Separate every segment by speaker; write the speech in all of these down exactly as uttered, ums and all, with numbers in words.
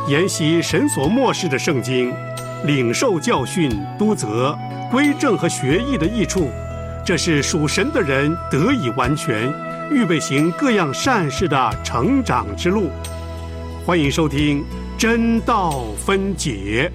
Speaker 1: 研习神所默示的圣经，领受教训、督责、归正和学艺的益处，这是属神的人得以完全，预备行各样善事的成长之路。欢迎收听真道分解。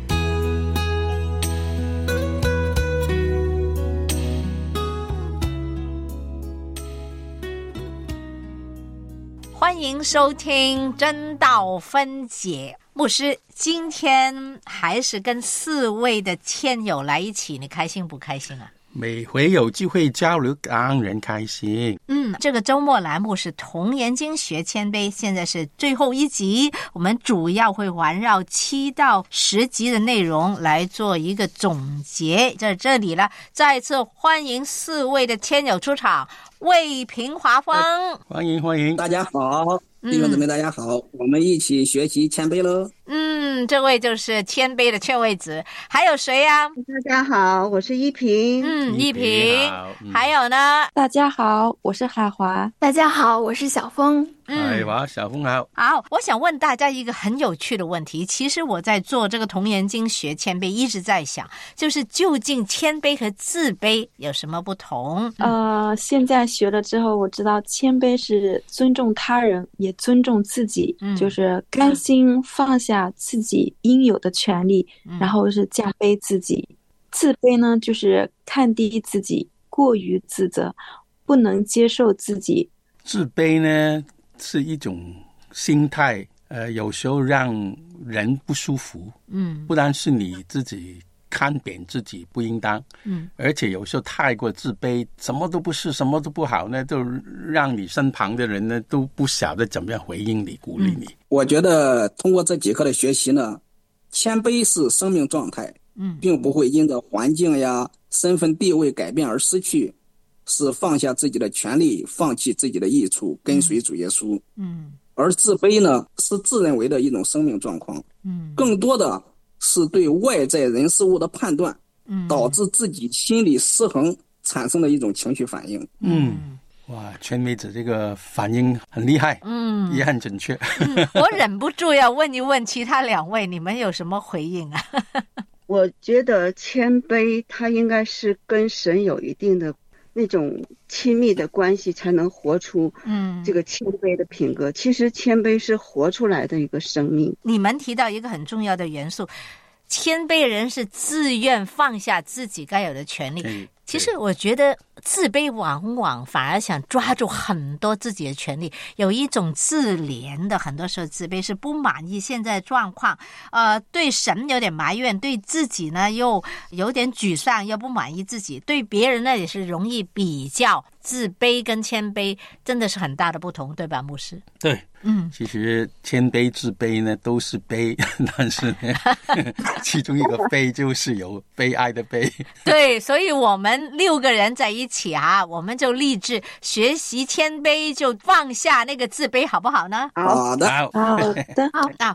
Speaker 2: 欢迎收听真道分解。牧师今天还是跟四位的亲友来一起，你开心不开心啊？
Speaker 3: 每回有机会交流当然开心。
Speaker 2: 嗯，这个周末栏目是童言经学谦卑，现在是最后一集，我们主要会环绕七到十集的内容来做一个总结。在这里呢，再次欢迎四位的亲友出场。魏平华峰，
Speaker 3: 欢迎欢迎，
Speaker 4: 大家好，弟兄姊妹大家好、嗯、我们一起学习谦卑咯。
Speaker 2: 嗯，这位就是谦卑的劝慰子。还有谁啊？
Speaker 5: 大家好，我是依萍。
Speaker 2: 嗯，依萍、嗯、还有呢？
Speaker 6: 大家好，我是海华。
Speaker 7: 大家好，我是小峰。
Speaker 3: 海华、嗯、小峰好。
Speaker 2: 好，我想问大家一个很有趣的问题。其实我在做这个童言经学谦卑一直在想，就是究竟谦卑和自卑有什么不同？
Speaker 6: 呃，现在学了之后我知道谦卑是尊重他人也尊重自己、嗯、就是甘心放下自己应有的权利、嗯、然后是降卑自己。自卑呢就是看低自己，过于自责，不能接受自己。
Speaker 3: 自卑呢是一种心态，呃，有时候让人不舒服。嗯，不单是你自己看扁自己不应当，嗯，而且有时候太过自卑，什么都不是，什么都不好呢，就让你身旁的人呢都不晓得怎么样回应你、鼓励你。嗯、
Speaker 4: 我觉得通过这几课的学习呢，谦卑是生命状态，嗯，并不会因着环境呀、身份地位改变而失去。是放下自己的权利，放弃自己的益处，跟随主耶稣。嗯，而自卑呢，是自认为的一种生命状况。嗯，更多的是对外在人事物的判断，嗯，导致自己心理失衡产生的一种情绪反应。
Speaker 3: 嗯，哇，全妹子这个反应很厉害，嗯，也很准确。
Speaker 2: 嗯、我忍不住要问一问其他两位，你们有什么回应啊？
Speaker 5: 我觉得谦卑，它应该是跟神有一定的那种亲密的关系，才能活出嗯这个谦卑的品格、嗯、其实谦卑是活出来的一个生命。
Speaker 2: 你们提到一个很重要的元素，谦卑人是自愿放下自己该有的权利。其实我觉得自卑往往反而想抓住很多自己的权利，有一种自怜的，很多时候自卑是不满意现在状况，呃，对神有点埋怨，对自己呢又有点沮丧，又不满意自己，对别人呢也是容易比较。自卑跟谦卑真的是很大的不同，对吧，牧师？
Speaker 3: 对，嗯，其实谦卑自卑呢都是悲，但是呢其中一个悲就是有悲哀的悲。
Speaker 2: 对，所以我们六个人在一起啊，我们就立志学习谦卑，就放下那个自卑，好不好呢？
Speaker 4: 好的，
Speaker 6: 好的，好的。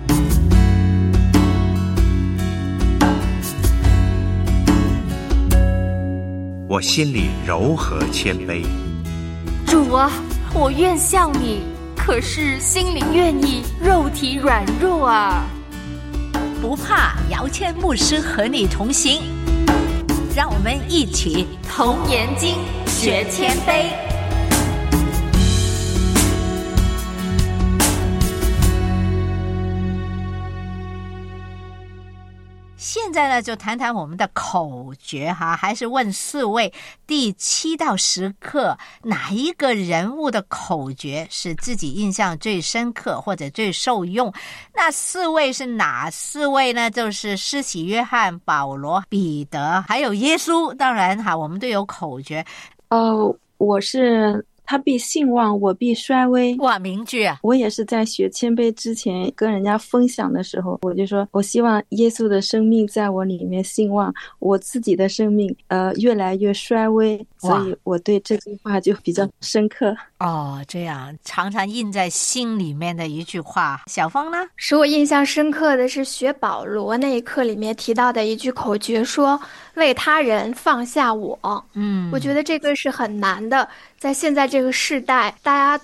Speaker 8: 我心里柔和谦卑。
Speaker 7: 主啊，我愿像你，可是心里愿意，肉体软弱啊。
Speaker 2: 不怕，姚谦牧师和你同行，让我们一起
Speaker 7: 童言经学谦卑。
Speaker 2: 现在呢，就谈谈我们的口诀哈，还是问四位第七到十课哪一个人物的口诀是自己印象最深刻或者最受用？那四位是哪四位呢？就是施洗约翰、保罗、彼得，还有耶稣。当然哈，我们都有口诀。
Speaker 6: 呃，我是。他必兴旺，我必衰微。
Speaker 2: 哇，名句啊！
Speaker 6: 我也是在学谦卑之前跟人家分享的时候，我就说我希望耶稣的生命在我里面兴旺，我自己的生命呃越来越衰微，所以我对这句话就比较深刻。
Speaker 2: 哦，这样常常印在心里面的一句话。小峰呢？
Speaker 7: 使我印象深刻的是学保罗那一课里面提到的一句口诀，说为他人放下我。嗯，我觉得这个是很难的，在现在这个世代，大家都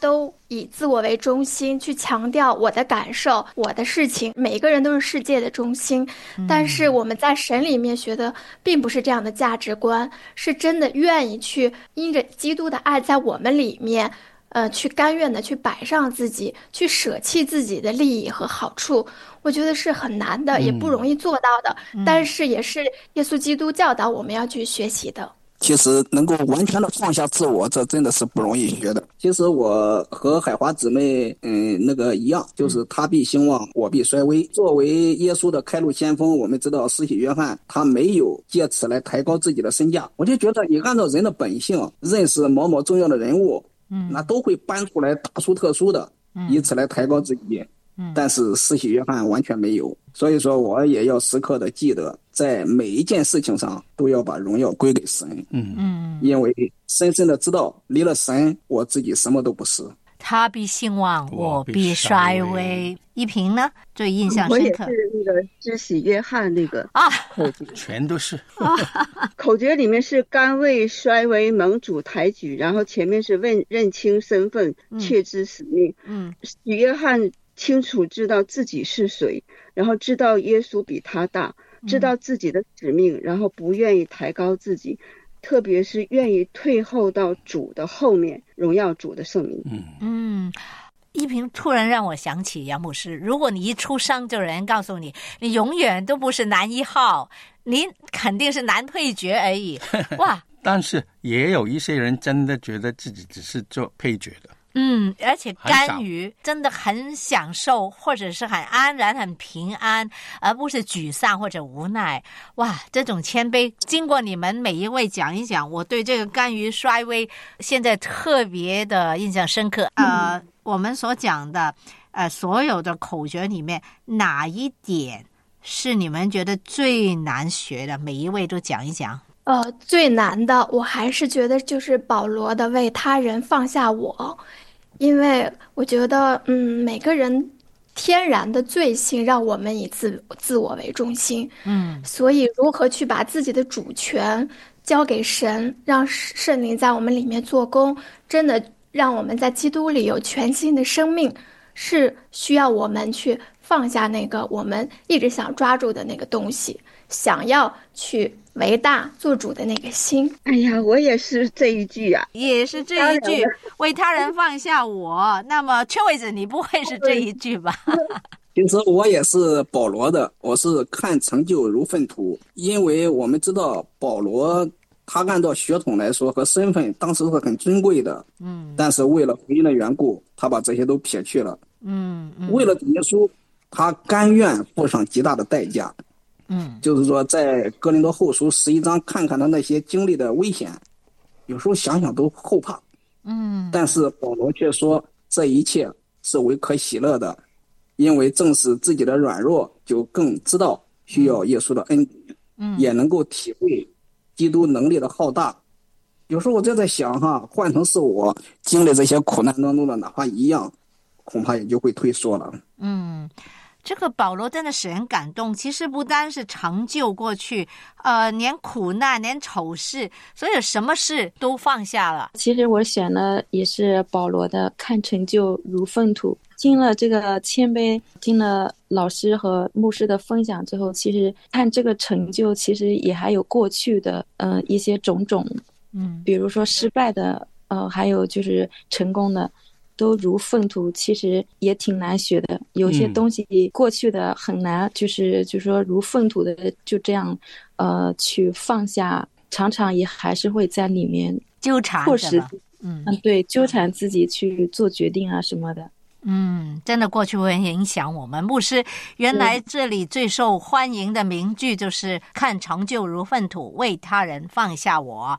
Speaker 9: 以自我为中心，去强调我的感受、我的事情，每一个人都是世界的中心。但是我们在神里面学的并不是这样的价值观，是真的愿意去因着基督的爱在我们里面，呃，去甘愿的去摆上自己，去舍弃自己的利益和好处。我觉得是很难的，也不容易做到的，嗯、但是也是耶稣基督教导我们要去学习的。
Speaker 4: 其实能够完全的放下自我，这真的是不容易学的。其实我和海华姊妹嗯那个一样，就是他必兴旺，我必衰微。作为耶稣的开路先锋，我们知道施洗约翰他没有借此来抬高自己的身价。我就觉得你按照人的本性认识某某重要的人物，嗯，那都会搬出来大书特书的，以此来抬高自己。嗯，但是施洗约翰完全没有。所以说我也要时刻的记得，在每一件事情上都要把荣耀归给神。嗯嗯，因为深深的知道离了神我自己什么都不是。
Speaker 2: 他必兴旺，我必衰微。一平呢最印象深刻，
Speaker 5: 我也是那个施洗约翰那个
Speaker 2: 啊，
Speaker 3: 全都是
Speaker 5: 口诀里面是甘为衰微蒙主抬举，然后前面是问认清身份，确知使命。嗯，施洗约翰清楚知道自己是谁，然后知道耶稣比他大，知道自己的使命，然后不愿意抬高自己，特别是愿意退后到主的后面，荣耀主的圣名。
Speaker 2: 嗯嗯，一平突然让我想起杨牧师，如果你一出生就有人告诉你，你永远都不是男一号，你肯定是男配角而已。哇！
Speaker 3: 但是也有一些人真的觉得自己只是做配角的。
Speaker 2: 嗯，而且甘于真的很享受，或者是很安然很平安，而不是沮丧或者无奈。哇，这种谦卑经过你们每一位讲一讲，我对这个甘于衰微现在特别的印象深刻。呃、嗯、我们所讲的呃所有的口诀里面，哪一点是你们觉得最难学的？每一位都讲一讲。
Speaker 9: 呃，最难的我还是觉得就是保罗的为他人放下我，因为我觉得嗯，每个人天然的罪性让我们以自自我为中心，嗯，所以如何去把自己的主权交给神，让圣灵在我们里面做工，真的让我们在基督里有全新的生命，是需要我们去放下那个我们一直想抓住的那个东西，想要去为大做主的那个心。
Speaker 5: 哎呀，我也是这一句啊，
Speaker 2: 也是这一句，为他人放下我。那么秋伟子，你不会是这一句吧？
Speaker 4: 其实我也是保罗的，我是看成就如粪土，因为我们知道保罗他按照血统来说和身份当时是很尊贵的，嗯，但是为了福音的缘故，他把这些都撇去了，嗯，嗯为了耶稣，他甘愿付上极大的代价。嗯，就是说在哥林多后书十一章看看他那些经历的危险，有时候想想都后怕。嗯，但是保罗却说这一切是为可喜乐的，因为正是自己的软弱，就更知道需要耶稣的恩典，嗯，也能够体会基督能力的浩大。有时候我就在想哈，换成是我经历这些苦难当中的哪怕一样，恐怕也就会退缩了。
Speaker 2: 嗯。这个保罗真的使人感动，其实不单是成就过去，呃，连苦难连丑事，所有什么事都放下了。
Speaker 6: 其实我选的也是保罗的看成就如粪土。听了这个谦卑，听了老师和牧师的分享之后，其实看这个成就其实也还有过去的呃一些种种，嗯，比如说失败的，呃还有就是成功的，都如粪土，其实也挺难学的。有些东西过去的很难，嗯、就是就是说如粪土的就这样，呃，去放下，常常也还是会在里面
Speaker 2: 纠缠，
Speaker 6: 迫使嗯嗯对纠缠自己去做决定啊什么的。
Speaker 2: 嗯，真的过去会影响我们。牧师，原来这里最受欢迎的名句就是“看成就如粪土，为他人放下我”。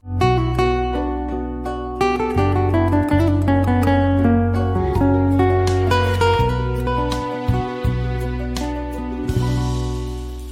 Speaker 2: 刚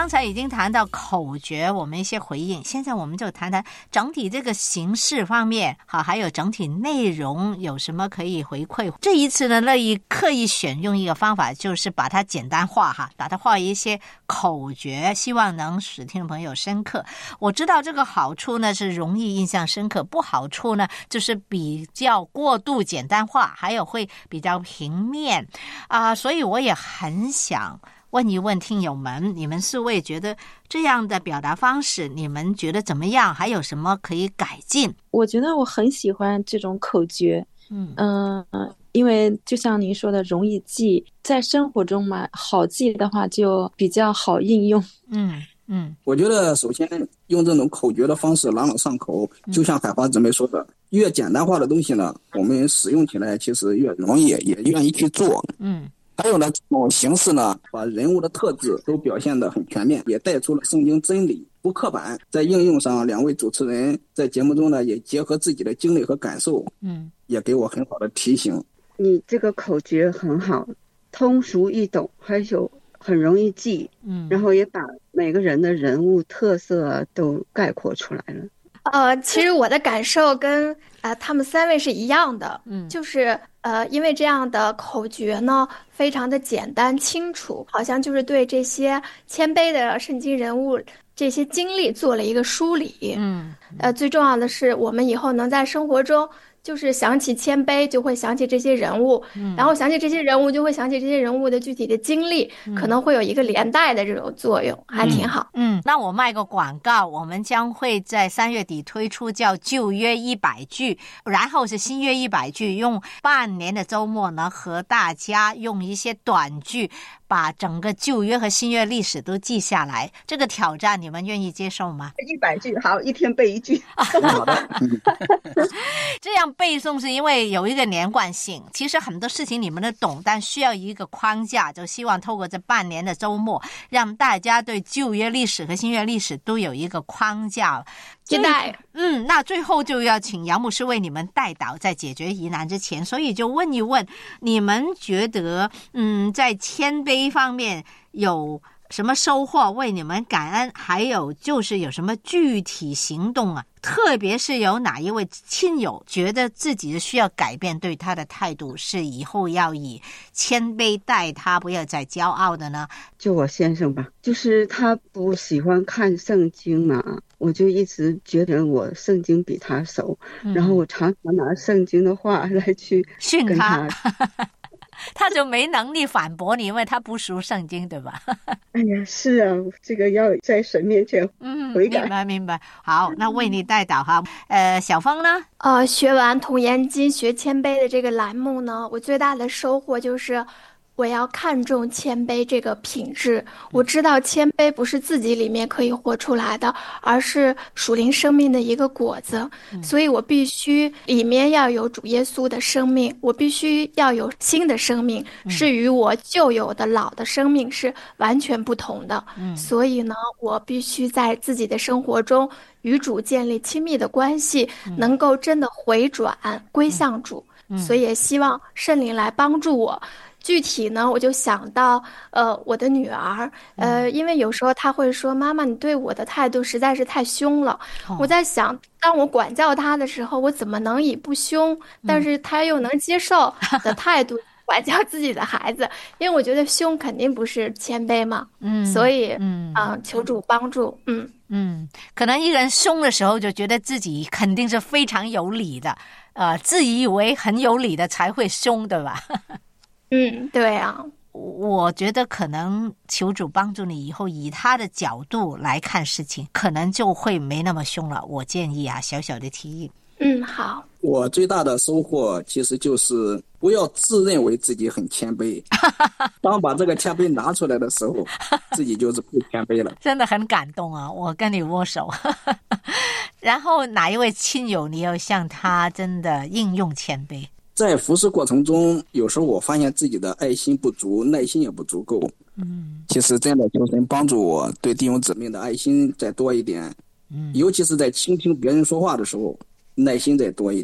Speaker 2: 刚才已经谈到口诀，我们一些回应，现在我们就谈谈整体这个形式方面，好，还有整体内容有什么可以回馈。这一次呢，乐意刻意选用一个方法，就是把它简单化哈，把它画一些口诀，希望能使听众朋友深刻。我知道这个好处呢是容易印象深刻，不好处呢就是比较过度简单化，还有会比较平面啊、呃，所以我也很想问一问听友们，你们四位觉得这样的表达方式你们觉得怎么样，还有什么可以改进？
Speaker 6: 我觉得我很喜欢这种口诀，嗯嗯、呃，因为就像您说的容易记，在生活中嘛，好记的话就比较好应用。
Speaker 2: 嗯嗯，
Speaker 4: 我觉得首先用这种口诀的方式朗朗上口，就像海华姊妹说的，越简单化的东西呢，我们使用起来其实越容易，也愿意去做。
Speaker 2: 嗯，
Speaker 4: 还有呢，这种形式呢，把人物的特质都表现得很全面，也带出了圣经真理，不刻板。在应用上，两位主持人在节目中呢，也结合自己的经历和感受，嗯，也给我很好的提醒。
Speaker 5: 你这个口诀很好，通俗易懂，还有很容易记，嗯，然后也把每个人的人物特色都概括出来了。
Speaker 9: 呃，其实我的感受跟呃他们三位是一样的，嗯，就是呃，因为这样的口诀呢，非常的简单清楚，好像就是对这些谦卑的圣经人物这些经历做了一个梳理，嗯，呃，最重要的是我们以后能在生活中。就是想起谦卑就会想起这些人物、嗯、然后想起这些人物就会想起这些人物的具体的经历、嗯、可能会有一个连带的这种作用，还挺好。
Speaker 2: 嗯, 嗯，那我卖个广告，我们将会在三月底推出叫旧约一百句，然后是新约一百句，用半年的周末呢和大家用一些短句把整个旧约和新约历史都记下来，这个挑战你们愿意接受吗？
Speaker 5: 一百句，好，一天背一句。
Speaker 4: 好的。
Speaker 2: 这样背诵是因为有一个连贯性，其实很多事情你们都懂，但需要一个框架，就希望透过这半年的周末，让大家对旧约历史和新约历史都有一个框架。
Speaker 9: 期待。
Speaker 2: 嗯，那最后就要请杨牧师为你们带导，在解决疑难之前，所以就问一问，你们觉得嗯，在谦卑方面有什么收获，为你们感恩，还有就是有什么具体行动啊？特别是有哪一位亲友觉得自己需要改变对他的态度，是以后要以谦卑待他，不要再骄傲的呢？
Speaker 5: 就我先生吧，就是他不喜欢看圣经嘛，我就一直觉得我圣经比他熟、嗯、然后我常常拿圣经的话来去
Speaker 2: 训他，
Speaker 5: 跟他
Speaker 2: 他就没能力反驳你，因为他不熟圣经，对吧？
Speaker 5: 哎呀，是啊，这个要在神面前悔改。
Speaker 2: 嗯，明白明白。好，那为你带导哈。呃，小芳呢？
Speaker 9: 呃，学完童言经学谦卑的这个栏目呢，我最大的收获就是我要看重谦卑这个品质。我知道谦卑不是自己里面可以活出来的，而是属灵生命的一个果子、嗯、所以我必须里面要有主耶稣的生命，我必须要有新的生命、嗯、是与我旧有的老的生命是完全不同的、嗯、所以呢，我必须在自己的生活中与主建立亲密的关系、嗯、能够真的回转归向主、嗯、所以也希望圣灵来帮助我。具体呢，我就想到，呃，我的女儿，呃，因为有时候她会说，妈妈，你对我的态度实在是太凶了。哦、我在想，当我管教她的时候，我怎么能以不凶，但是她又能接受的态度管教自己的孩子？因为我觉得凶肯定不是谦卑嘛。嗯，所以，嗯啊、呃，求主帮助。嗯
Speaker 2: 嗯，可能一个人凶的时候，就觉得自己肯定是非常有理的，呃，自以为很有理的才会凶，对吧？
Speaker 9: 嗯，对啊，
Speaker 2: 我觉得可能求主帮助你以后以他的角度来看事情，可能就会没那么凶了。我建议啊，小小的提议。
Speaker 9: 嗯，好。
Speaker 4: 我最大的收获其实就是不要自认为自己很谦卑，当把这个谦卑拿出来的时候，自己就是不谦卑了。
Speaker 2: 真的很感动啊！我跟你握手。然后哪一位亲友你要向他真的应用谦卑？
Speaker 4: 在服侍过程中，有时候我发现自己的爱心不足，耐心也不足够。嗯，其实真的求神帮助我对弟兄姊妹的爱心再多一点。嗯，尤其是在倾听别人说话的时候，耐心再多一点。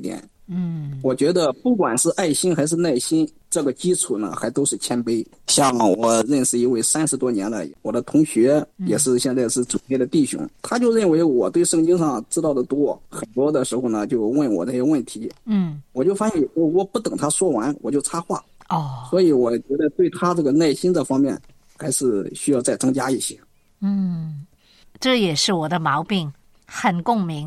Speaker 4: 嗯，我觉得不管是爱心还是耐心，这个基础呢还都是谦卑。像我认识一位三十多年了我的同学，也是现在是主内的弟兄、嗯、他就认为我对圣经上知道的多，很多的时候呢就问我这些问题，嗯，我就发现我我不等他说完我就插话，哦，所以我觉得对他这个耐心这方面还是需要再增加一些。
Speaker 2: 嗯，这也是我的毛病，很共鸣。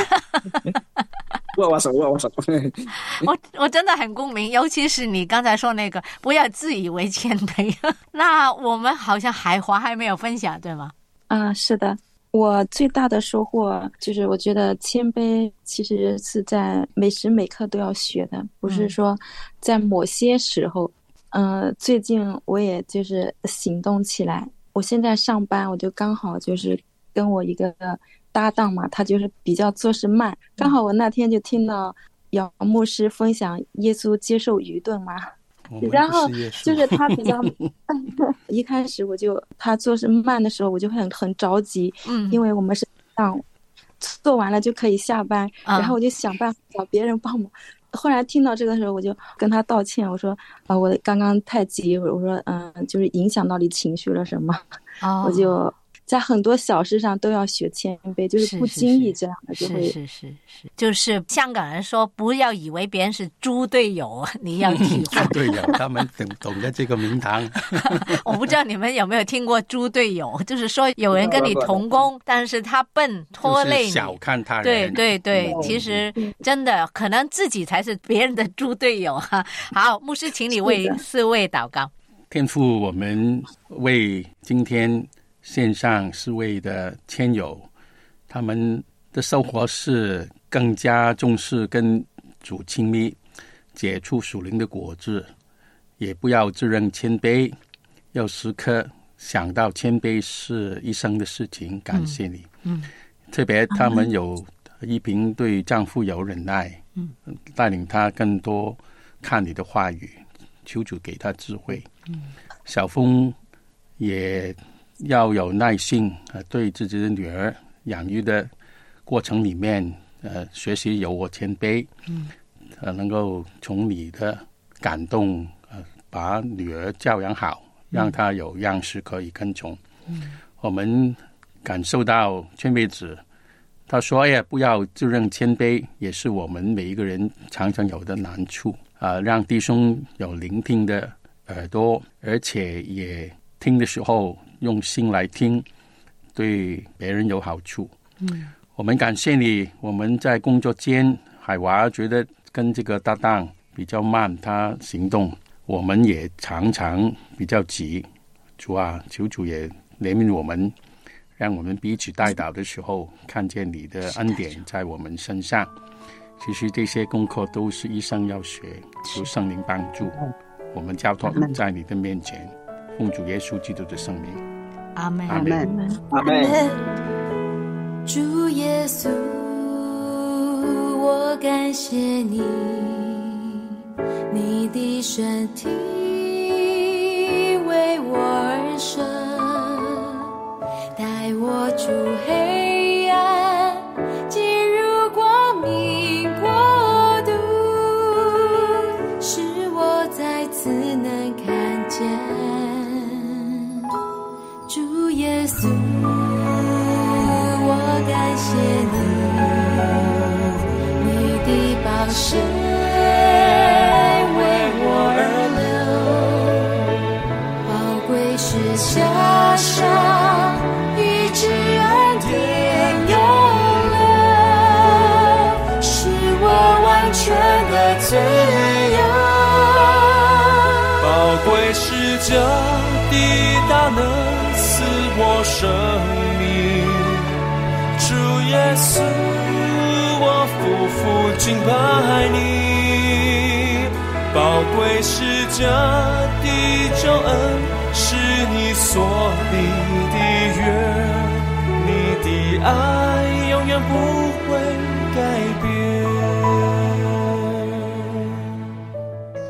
Speaker 4: 握握手，握握手。
Speaker 2: 我我真的很共鸣，尤其是你刚才说那个不要自以为谦卑。那我们好像海华还没有分享，对吗？
Speaker 6: 啊，是的，我最大的收获就是我觉得谦卑其实是在每时每刻都要学的，不是说在某些时候。嗯、呃，最近我也就是行动起来。我现在上班，我就刚好就是跟我一个搭档嘛，他就是比较做事慢，刚好我那天就听到姚牧师分享耶稣接受愚钝嘛，然后就是他比较一开始我就他做事慢的时候我就会很很着急，嗯，因为我们是让做完了就可以下班、嗯、然后我就想办法找别人帮忙。后来听到这个时候我就跟他道歉，我说啊、呃，我刚刚太急，我说嗯、呃，就是影响到你情绪了什么、哦、我就在很多小事上都要学谦卑，就是不经意这样的就会
Speaker 2: 是是是是，就是香港人说不要以为别人是猪队友，你要体会
Speaker 3: 猪队友他们懂懂得这个名堂。
Speaker 2: 我不知道你们有没有听过猪队友，就是说有人跟你同工但是他笨拖累你，
Speaker 3: 就是小看他人。
Speaker 2: 对对对、嗯、其实真的可能自己才是别人的猪队友哈。好，牧师请你为四位祷告。
Speaker 3: 天父，我们为今天线上四位的亲友，他们的生活是更加重视跟主亲密，结出属灵的果子，也不要自认谦卑，要时刻想到谦卑是一生的事情，感谢你。嗯，嗯特别他们有一平对丈夫有忍耐，嗯，带领他更多看你的话语，求主给他智慧。嗯，小峰也要有耐心，呃，对自己的女儿养育的过程里面，呃，学习有我谦卑，嗯，呃，能够从你的感动，呃，把女儿教养好，让她有样式可以跟从。嗯，我们感受到谦卑子，他说：“哎呀，不要自认谦卑，也是我们每一个人常常有的难处啊、呃！让弟兄有聆听的耳朵，而且也听的时候用心来听，对别人有好处。嗯，我们感谢你。我们在工作间，海华觉得跟这个搭档比较慢，他行动，我们也常常比较急。主啊，求主也怜悯我们，让我们彼此代祷的时候，看见你的恩典在我们身上。其实这些功课都是一生要学，求圣灵帮助。我们交托在你的面前，奉主耶稣基督的圣名，
Speaker 2: 阿门，
Speaker 4: 阿门，阿门。
Speaker 10: 主耶稣，我感谢你，你的身体为我而生，带我出黑暗，进入光明国度，使我再次能看见主耶稣。我感谢你，你的宝血为我而流，宝贵是加上医治恩典永留，使我完全的自由。
Speaker 11: 宝贵是这的大能赐我生命，主耶稣，我夫妇敬拜你。宝贵是这的救恩，是你所立的约，你的爱永远不会改变。
Speaker 2: 现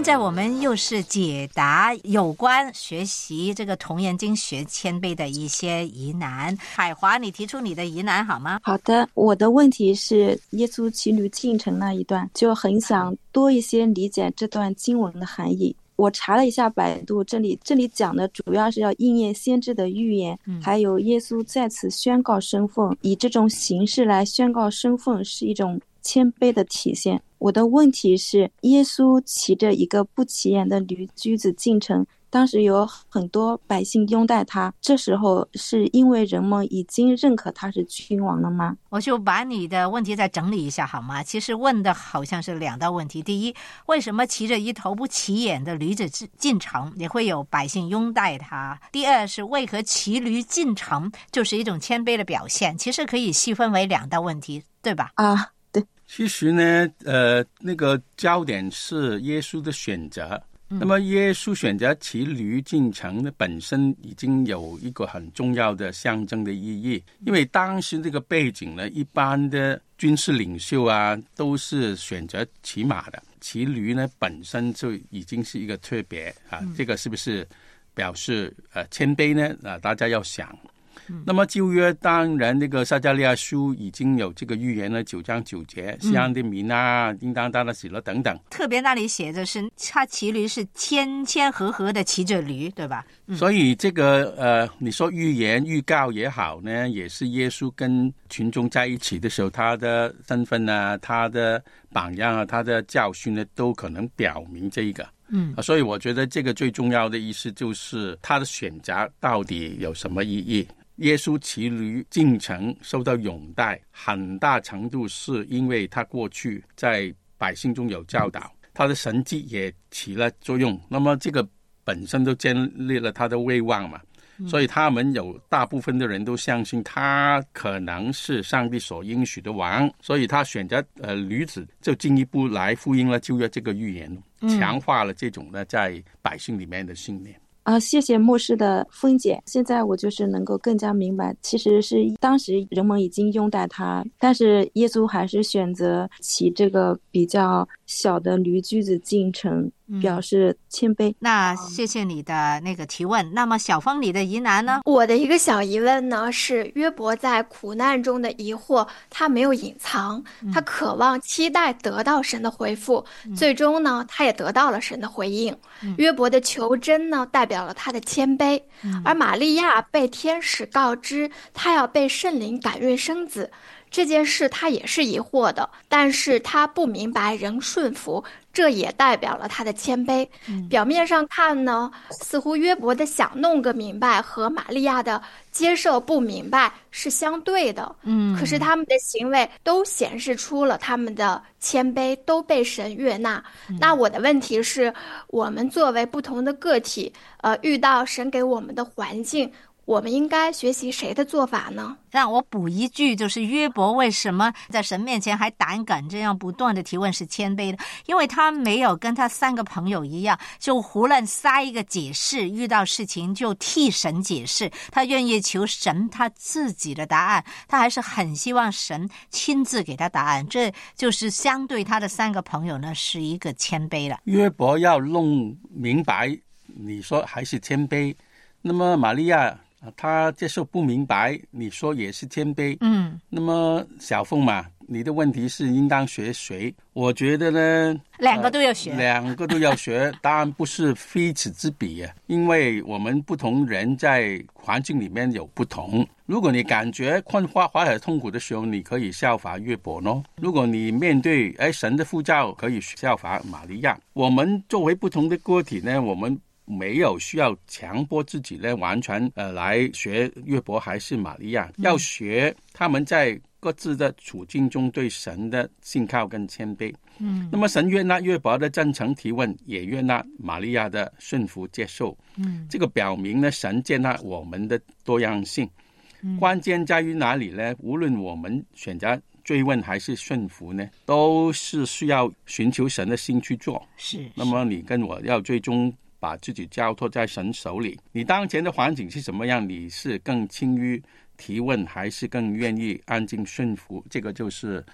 Speaker 2: 在我们又是解答有关学习这个童言经学谦卑的一些疑难。海华，你提出你的疑难好吗？
Speaker 6: 好的，我的问题是耶稣骑驴进城那一段，就很想多一些理解这段经文的含义。我查了一下百度，这里这里讲的主要是要应验先知的预言、嗯、还有耶稣在此宣告身份，以这种形式来宣告身份是一种谦卑的体现。我的问题是，耶稣骑着一个不起眼的驴驹子进城，当时有很多百姓拥戴他，这时候是因为人们已经认可他是君王了吗？
Speaker 2: 我就把你的问题再整理一下好吗？其实问的好像是两道问题。第一，为什么骑着一头不起眼的驴子进城也会有百姓拥戴他？第二是为何骑驴进城就是一种谦卑的表现？其实可以细分为两道问题，对吧？
Speaker 6: 啊，对。
Speaker 3: 其实呢，呃，那个焦点是耶稣的选择。那么耶稣选择骑驴进城呢，本身已经有一个很重要的象征的意义，因为当时这个背景呢，一般的军事领袖啊都是选择骑马的，骑驴呢本身就已经是一个特别啊，这个是不是表示呃谦卑呢？啊，大家要想。那么旧约当然那个撒迦利亚书已经有这个预言了，九章九节，西安的民啊，应当大的喜乐等等。
Speaker 2: 特别那里写的是他骑驴是谦谦和和的骑着驴，对吧？嗯、
Speaker 3: 所以这个呃，你说预言预告也好呢，也是耶稣跟群众在一起的时候，他的身份啊，他的榜样啊，他的教训呢，都可能表明这个。嗯、啊，所以我觉得这个最重要的意思就是他的选择到底有什么意义。耶稣骑驴进城受到拥戴，很大程度是因为他过去在百姓中有教导，他的神迹也起了作用，那么这个本身都建立了他的威望嘛，所以他们有大部分的人都相信他可能是上帝所应许的王，所以他选择呃驴子，就进一步来呼应了旧约这个预言，强化了这种呢在百姓里面的信念。
Speaker 6: 啊、呃，谢谢牧师的分解。现在我就是能够更加明白，其实是当时人们已经拥戴他，但是耶稣还是选择骑这个比较小的驴驹子进城，表示谦卑、嗯、
Speaker 2: 那谢谢你的那个提问。那么小峰，你的疑难呢？
Speaker 9: 我的一个小疑问呢是约伯在苦难中的疑惑，他没有隐藏，他渴望期待得到神的回复、嗯、最终呢他也得到了神的回应、嗯、约伯的求真呢代表了他的谦卑、嗯、而玛利亚被天使告知他要被圣灵感孕生子，这件事他也是疑惑的，但是他不明白仍顺服，这也代表了他的谦卑、嗯、表面上看呢，似乎约伯的想弄个明白和玛利亚的接受不明白是相对的，嗯，可是他们的行为都显示出了他们的谦卑，都被神悦纳、嗯、那我的问题是，我们作为不同的个体，呃，遇到神给我们的环境，我们应该学习谁的做法呢？
Speaker 2: 让我补一句，就是约伯为什么在神面前还胆敢这样不断的提问是谦卑的，因为他没有跟他三个朋友一样就胡乱塞一个解释，遇到事情就替神解释，他愿意求神他自己的答案，他还是很希望神亲自给他答案，这就是相对他的三个朋友呢是一个谦卑了。
Speaker 3: 约伯要弄明白，你说还是谦卑，那么玛利亚他接受不明白，你说也是谦卑。嗯，那么小凤嘛，你的问题是应当学谁？我觉得呢，
Speaker 2: 两个都要学，
Speaker 3: 呃、两个都要学，当然不是非此之彼啊，因为我们不同人在环境里面有不同。如果你感觉困惑或者痛苦的时候，你可以效法约伯呢；如果你面对哎神的呼召，可以效法玛利亚。我们作为不同的个体呢，我们没有需要强迫自己呢完全呃来学约伯还是玛利亚、嗯、要学他们在各自的处境中对神的信靠跟谦卑。嗯，那么神悦纳约伯的真诚提问，也悦纳玛利亚的顺服接受。嗯，这个表明呢神接纳我们的多样性。嗯，关键在于哪里呢？无论我们选择追问还是顺服呢，都是需要寻求神的心去做。是，那么你跟我要最终把自己交托在神手里，你当前的环境是什么样，你是更轻于提问还是更愿意安静顺服，这个就是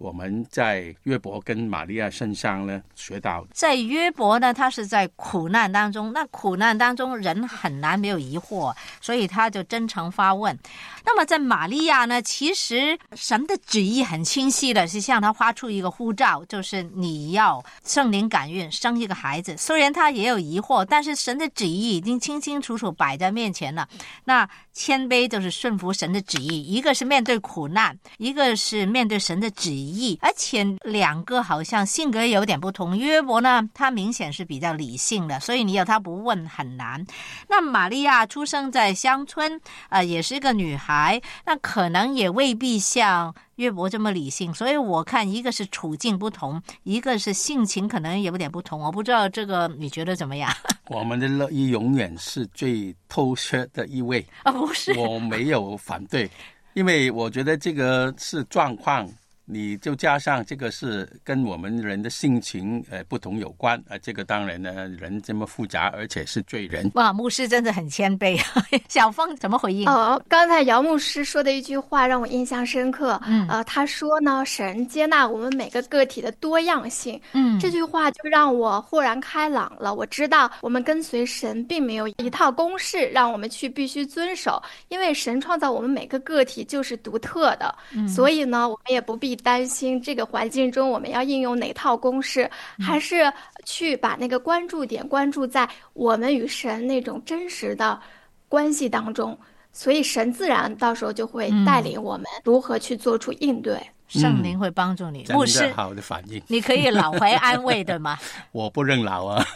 Speaker 3: 我们在约伯跟玛利亚身上呢学到。
Speaker 2: 在约伯呢，他是在苦难当中，那苦难当中人很难没有疑惑，所以他就真诚发问。那么在玛利亚呢，其实神的旨意很清晰的，是向他发出一个呼召，就是你要圣灵感孕生一个孩子。虽然他也有疑惑，但是神的旨意已经清清楚楚摆在面前了。那谦卑就是顺服神的旨意，一个是面对苦难，一个是面对神的旨意，而且两个好像性格有点不同。约伯呢，他明显是比较理性的，所以你要他不问很难。那玛利亚出生在乡村，呃，也是一个女孩，那可能也未必像约伯这么理性，所以我看一个是处境不同，一个是性情可能有点不同。我不知道这个你觉得怎么样？
Speaker 3: 我们的乐意永远是最透彻的一位
Speaker 2: 啊、哦，不是，
Speaker 3: 我没有反对，因为我觉得这个是状况，你就加上这个是跟我们人的性情呃不同有关啊、呃，这个当然呢，人这么复杂，而且是罪人。
Speaker 2: 哇，牧师真的很谦卑。小凤怎么回应？
Speaker 9: 哦，刚才姚牧师说的一句话让我印象深刻。嗯，呃，他说呢，神接纳我们每个个体的多样性。嗯，这句话就让我豁然开朗了。我知道我们跟随神并没有一套公式让我们去必须遵守，因为神创造我们每个个体就是独特的。嗯，所以呢，我们也不必担心这个环境中我们要应用哪套公式，还是去把那个关注点关注在我们与神那种真实的关系当中，所以神自然到时候就会带领我们如何去做出应对。
Speaker 2: 嗯、圣灵会帮助你。牧师，
Speaker 3: 真的好的反应。
Speaker 2: 你可以老怀安慰的吗？
Speaker 3: 我不认老啊。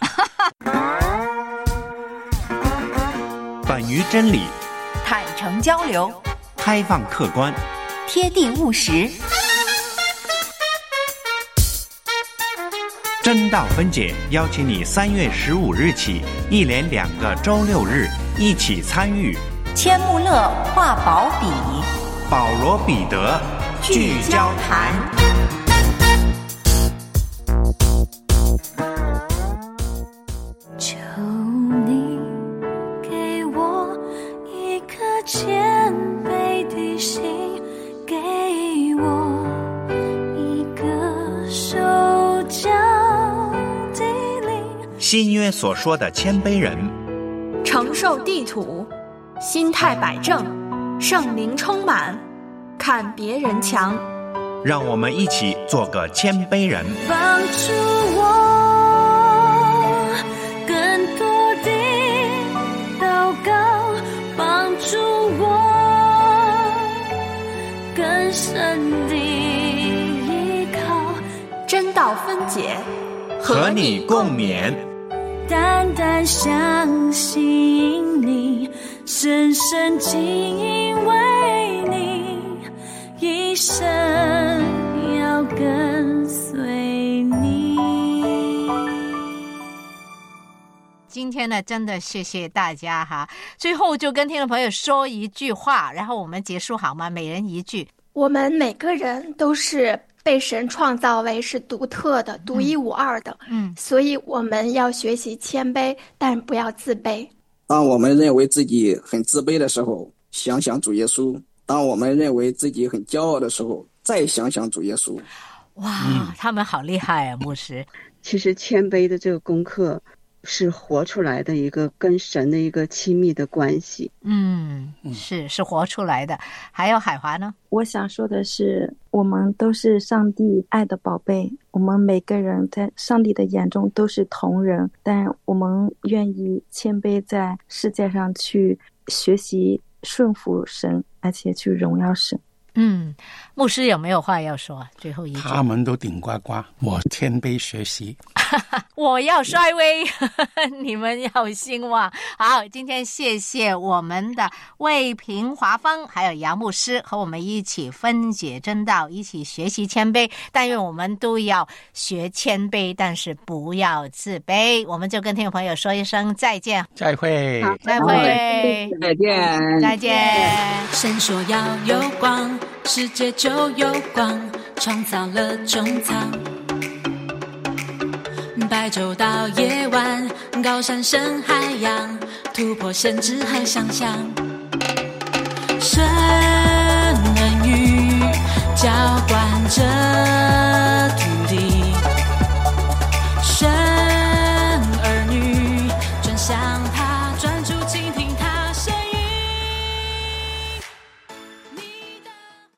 Speaker 8: 本于真理，
Speaker 7: 坦诚交流，
Speaker 8: 开放客观，
Speaker 7: 贴地务实。
Speaker 8: 真道分解邀请你三月十五日起，一连两个周六日一起参与
Speaker 7: 千木勒画宝笔，
Speaker 8: 保罗彼得聚焦谈。
Speaker 10: 求你给我一颗谦卑的心，给我一个手脚的灵。
Speaker 8: 新约所说的谦卑人，
Speaker 7: 承受地土，心态摆正，圣灵充满，看别人强。
Speaker 8: 让我们一起做个谦卑人，
Speaker 10: 帮助我更多的祷告，帮助我更深的依靠。
Speaker 7: 真道分解，
Speaker 8: 和你共勉。
Speaker 10: 单单相信你，深深敬畏你，一生要跟随你。
Speaker 2: 今天呢，真的谢谢大家哈。最后就跟听众朋友说一句话，然后我们结束好吗？每人一句。
Speaker 9: 我们每个人都是被神创造为是独特的、独一无二的，嗯，所以我们要学习谦卑，但不要自卑。
Speaker 4: 当我们认为自己很自卑的时候，想想主耶稣；当我们认为自己很骄傲的时候，再想想主耶稣。
Speaker 2: 哇，嗯、他们好厉害啊，牧师！
Speaker 5: 其实谦卑的这个功课是活出来的一个跟神的一个亲密的关系。
Speaker 2: 嗯，是是活出来的。还有海华呢？
Speaker 6: 我想说的是，我们都是上帝爱的宝贝，我们每个人在上帝的眼中都是同人，但我们愿意谦卑在世界上去学习顺服神，而且去荣耀神。
Speaker 2: 嗯，牧师有没有话要说？最后一句。
Speaker 3: 他们都顶呱呱，我谦卑学习。
Speaker 2: 我要衰微，你们要兴旺。好，今天谢谢我们的魏平华峰还有杨牧师和我们一起分解真道，一起学习谦卑。但愿我们都要学谦卑，但是不要自卑。我们就跟听众朋友说一声再见。
Speaker 3: 再会，
Speaker 2: 再会，
Speaker 4: 再见，
Speaker 2: 再见。
Speaker 10: 神说要有光，世界就有光，创造了中藏。白昼到夜晚，高山深海洋，突破限制和想象。神